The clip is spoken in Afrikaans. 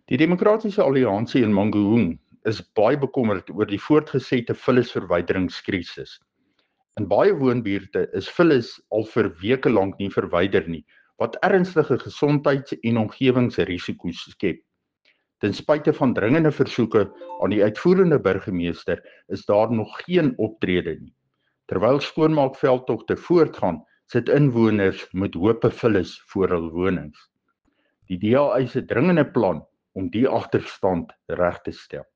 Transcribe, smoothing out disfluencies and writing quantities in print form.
Die Demokratiese Alliansie in Mangaung is baie bekommerd oor die voortgesette vullisverwyderingskrisis. In baie woonbuurte is vullis al vir weke lank nie verwyder nie, wat ernstige gesondheids- en omgewingsrisiko's skep. Ten spyte van dringende versoeke aan die uitvoerende burgemeester is daar nog geen optrede nie. Terwyl skoonmaakveldtogte voortgaan, sit inwoners met hope vullis voor hul wonings. Die DA eis 'n dringende plan om die agterstand reg te stel.